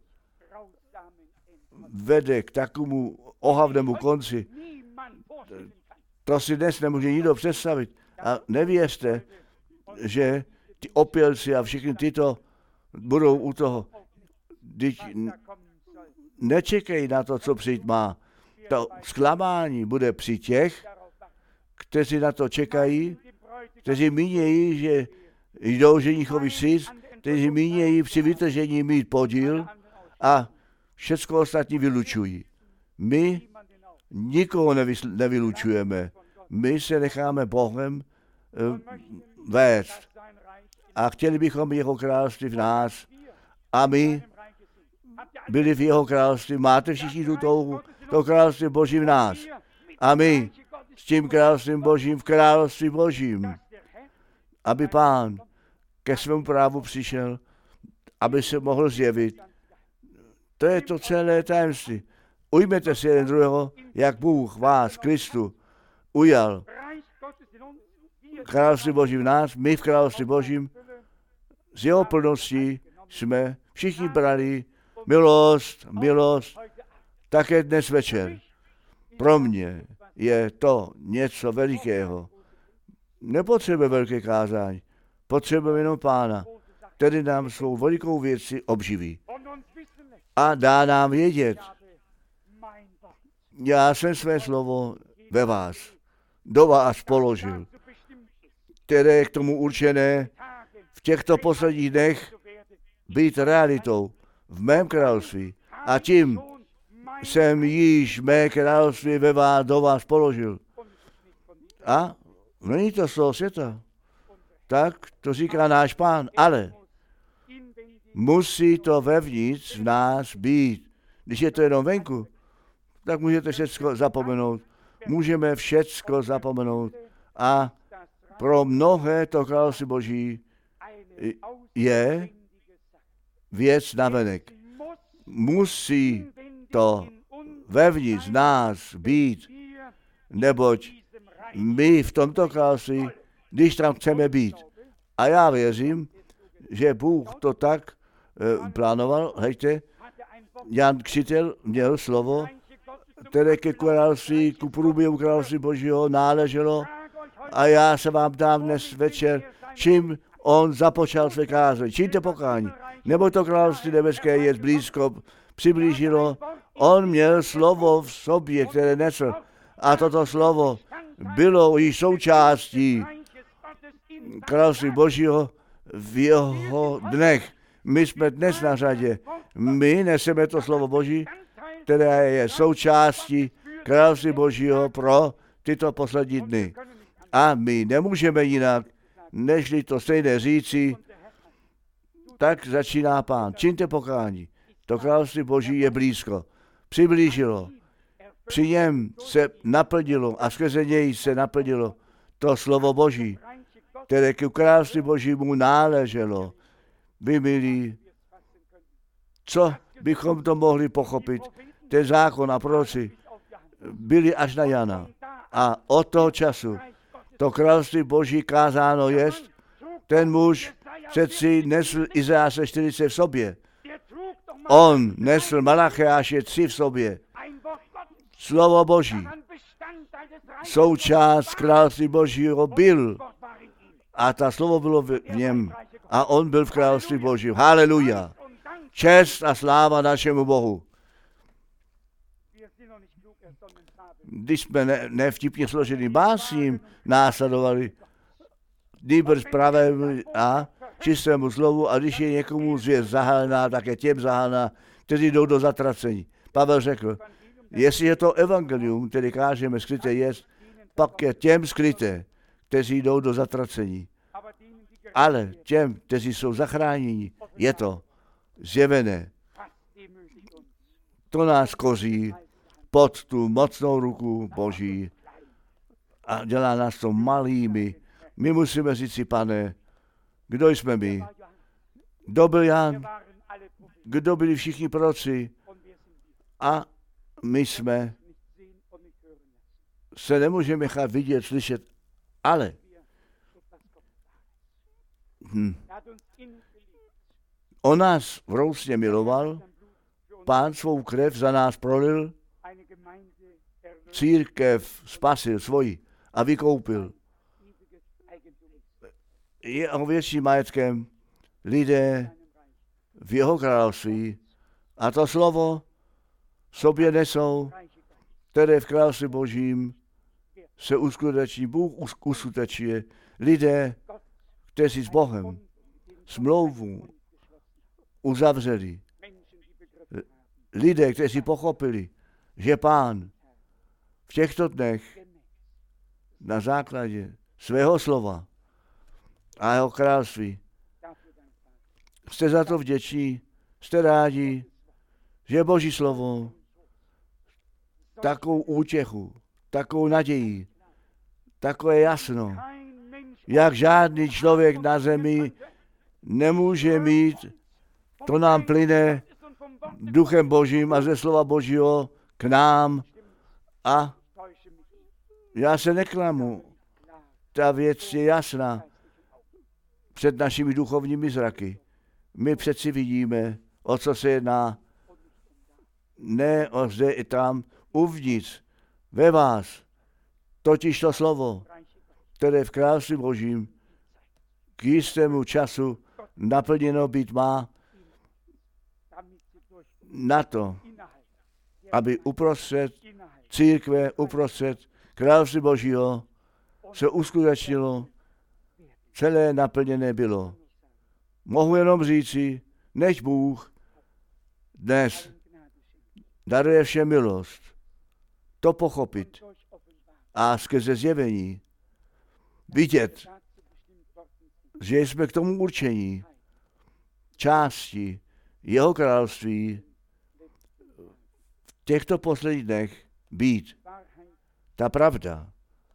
vede k takovému ohavnému konci. To si dnes nemůže nikdo představit. A nevěřte, že ty opilci a všechny tyto budou u toho. Teď nečekej na to, co přijít má. To zklamání bude při těch, kteří na to čekají, kteří mínějí, že jdou ženichovi síst, kteří mínějí při vytržení mít podíl a všecko ostatní vylučují. My nikoho nevysl- nevylučujeme. My se necháme Bohem uh, vést. A chtěli bychom jeho království v nás. A my byli v jeho království. Máte všichni tu touhu, to království Boží v nás. A my s tím královstvím Božím v království Božím. Aby Pán ke svému právu přišel, aby se mohl zjevit. To je to celé tajemství. Ujměte si jeden druhého, jak Bůh vás, Kristu, ujal. Království Boží v nás, my v království Božím, z jeho plností jsme všichni brali milost, milost, také dnes večer. Pro mě je to něco velikého. Nepotřebuje velké kázání, potřebujeme jenom Pána, který nám svou velikou věci obživí. A dá nám vědět, já jsem své slovo ve vás, do vás položil, které je k tomu určené v těchto posledních dnech být realitou v mém království. A tím jsem již mé království ve vás, do vás položil. A není to z toho světa. Tak to říká náš Pán, ale musí to vevnitř v nás být. Když je to jenom venku, tak můžete všecko zapomenout. Můžeme všecko zapomenout. A pro mnohé to království Boží je věc navenek. Musí to vevnitř nás být, neboť my v tomto království, když tam chceme být. A já věřím, že Bůh to tak e, plánoval. Hejte, Jan Křtitel měl slovo, které ke království, ku průběhu království Božího náleželo. A já se vám dám dnes večer, čím on započal své kázání. Čiňte pokání, nebo to království nebeské je blízko, přiblížilo. On měl slovo v sobě, které nesl. A toto slovo bylo již součástí království Božího v jeho dnech. My jsme dnes na řadě. My neseme to slovo Boží, které je součástí království Božího pro tyto poslední dny. A my nemůžeme jinak, nežli to stejné říci, tak začíná Pán. Čiňte pokání. To království Boží je blízko. Přiblížilo. Při něm se naplnilo a skrze něj se naplnilo to slovo Boží, které k království Božímu náleželo. Vy, milí, co bychom to mohli pochopit? Ten zákon a proroci byli až na Jana. A od toho času to království Boží kázáno jest, ten muž přeci nesl Izajáše čtyřicet v sobě. On nesl Malachiáše tři v sobě. Slovo Boží, součást království Božího byl. A ta slovo bylo v něm. A on byl v království Božím. Haleluja. Čest a sláva našemu Bohu. Když jsme ne, nevtipně složeným básním následovali, nýbrž pravému a čistému slovu, a když je někomu zvěst zahalená, tak je těm zahalená, kteří jdou do zatracení. Pavel řekl, jestli je to evangelium, který kážeme skryté jest, pak je těm skryté, kteří jdou do zatracení. Ale těm, kteří jsou zachráněni, je to zjevené. To nás koří pod tu mocnou ruku Boží a dělá nás to malými. My musíme říct si, Pane, kdo jsme my? Kdo byl Jan? Kdo byli všichni proroci? A my jsme se nemůžeme nechat vidět, slyšet, ale hm. On nás vrousně miloval, Pán svou krev za nás prolil, církev spasil svoji a vykoupil. jeho větším majetkem lidé v jeho království. A to slovo sobě nesou, které v království Božím se uskuteční. Bůh uskutečuje lidé, kteří s Bohem smlouvu uzavřeli. Lidé, kteří pochopili, že Pán v těchto dnech na základě svého slova a jeho království. Jste za to vděční, jste rádi, že Boží slovo takovou útěchu, takovou naději, takové jasno, jak žádný člověk na zemi nemůže mít, to nám plyne duchem Božím a ze slova Božího k nám a já se neklamu. Ta věc je jasná před našimi duchovními zraky. My přeci vidíme, o co se jedná. Ne o zde i tam, uvnitř, ve vás. Totiž to slovo, které v království Božím k jistému času naplněno být má, na to, aby uprostřed církve, uprostřed království Božího se uskutečnilo, celé naplněné bylo. Mohu jenom říci, než Bůh dnes daruje všem milost, to pochopit a skrze zjevení vidět, že jsme k tomu určení části jeho království v těchto posledních dnech být. Ta pravda,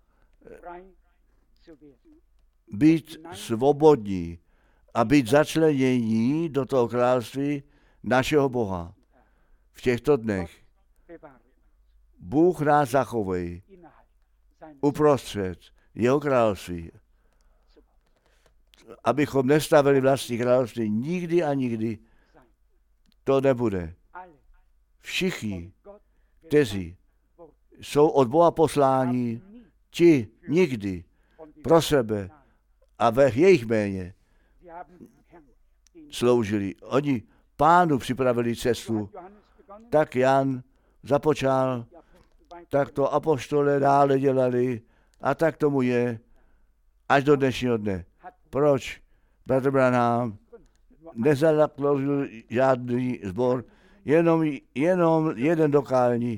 být svobodní a být začlenění do toho království našeho Boha. V těchto dnech Bůh nás zachovej uprostřed jeho království, abychom nestavili vlastní království nikdy a nikdy. To nebude. Všichni, kteří jsou od Boha poslání, ti nikdy pro sebe a ve jejich jméně sloužili. Oni Pánu připravili cestu. Tak Jan započal, tak to apoštole dále dělali a tak tomu je až do dnešního dne. Proč bratr Branham nezaložil žádný sbor, jenom, jenom jeden lokální.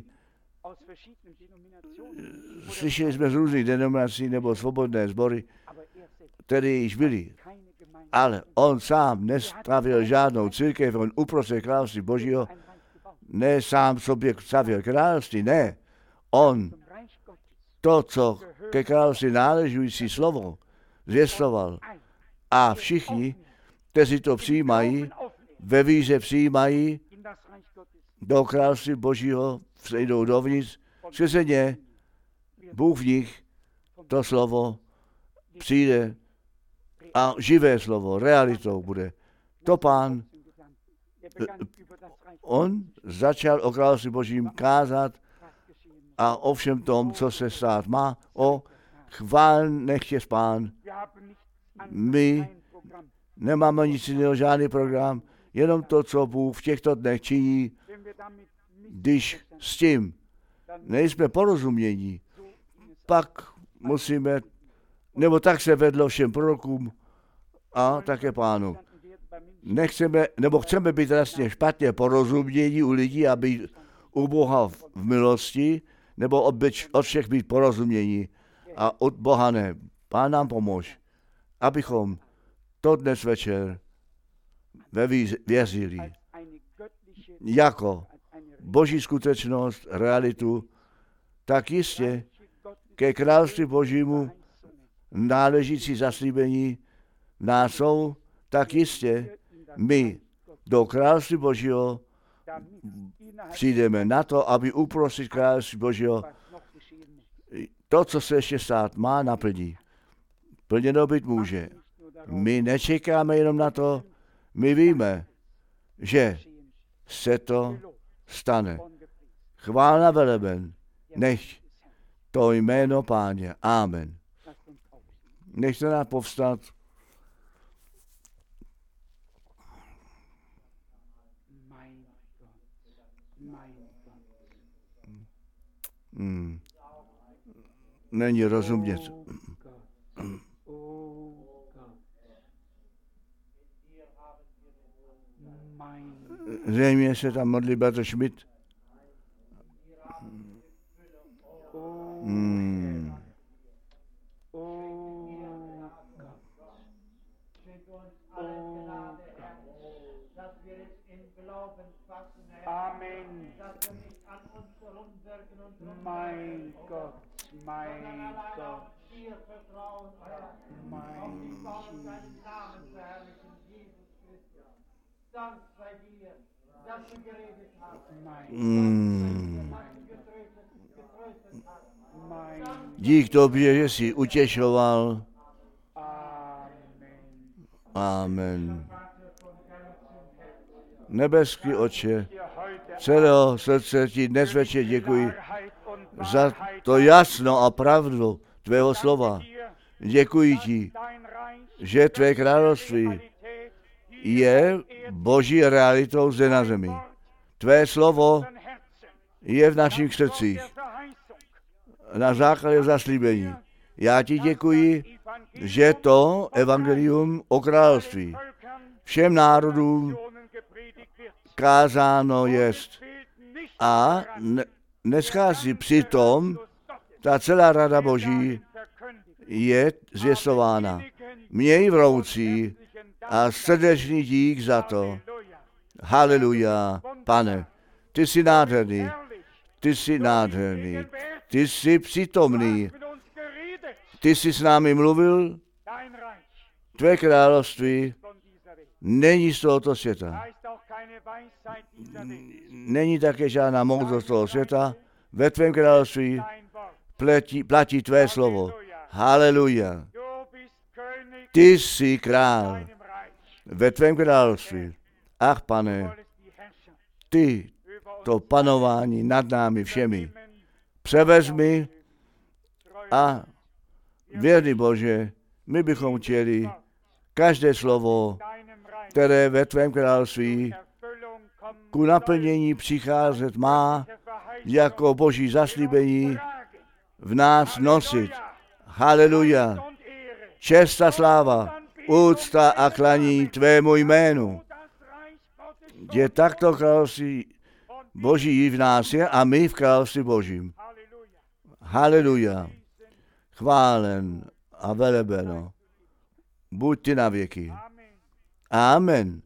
Slyšeli jsme z různých denominací nebo svobodné sbory, které již byly. Ale on sám nestavil žádnou církev, on uprostřed království Božího, ne sám sobě stavěl království, ne. On to, co ke království náležující slovo zvěstoval. A všichni, kteří to přijímají, ve víře přijímají do království Božího, jdou dovnitř, skrze ně Bůh v nich to slovo přijde a živé slovo, realitou bude. To Pán, on začal o království Božím kázat a o všem tom, co se stát má, o chvál nechtě Pán. My nemáme nic jiného, žádný program, jenom to, co Bůh v těchto dnech činí, když s tím nejsme porozumění, pak musíme, nebo tak se vedlo všem prorokům a také Pánu. Nechceme, nebo chceme být vlastně špatně porozumění u lidí a být u Boha v milosti, nebo od, od všech být porozumění a od Boha ne. Pán nám pomož, abychom to dnes večer ve věřili jako Boží skutečnost, realitu, tak jistě ke království Božímu náležící zaslíbení nás jsou, tak jistě my do království Božího přijdeme na to, aby uprostřed království Božího to, co se ještě stát má, naplní. Plněno být může. My nečekáme jenom na to, my víme, že se to stane. Chvála veleben, nech to jméno Páně. Amen. Nechte nás povstat Hmm. Není rozumět. Zřejmě se tam modlí bratr Schmidt. Hmm. Amen. Mein Gott, mein Gott, mein Hmm. Dík tobě, že jsi utěšoval. Amen. Nebeský Otče, celého srdce ti dnes večer děkuji za to jasno a pravdu tvého slova. Děkuji ti, že tvé království je boží realitou zde na zemi. Tvé slovo je v našich srdcích na základě zaslíbení. Já ti děkuji, že to evangelium o království všem národům kázáno jest. A ne, neschází přitom ta celá rada Boží je zvěstována. Měj vroucí a srdečný dík za to. Haleluja, Pane, ty jsi nádherný, ty jsi nádherný, ty jsi přítomný, ty jsi s námi mluvil, tvé království není z tohoto světa. Není také žádná moudrost toho světa. Ve tvém království platí, platí tvé slovo. Haleluja. Ty jsi král ve tvém království. Ach, Pane, ty to panování nad námi všemi převezmi a věrný Bože, my bychom chtěli každé slovo, které ve tvém království ku naplnění přicházet má, jako boží zaslíbení v nás nosit. Haleluja. Čest a sláva, úcta a klaní tvému jménu. Je takto království Boží v nás je a my v království Božím. Haleluja. Chválen a velebeno. Buď ty na věky. Amen.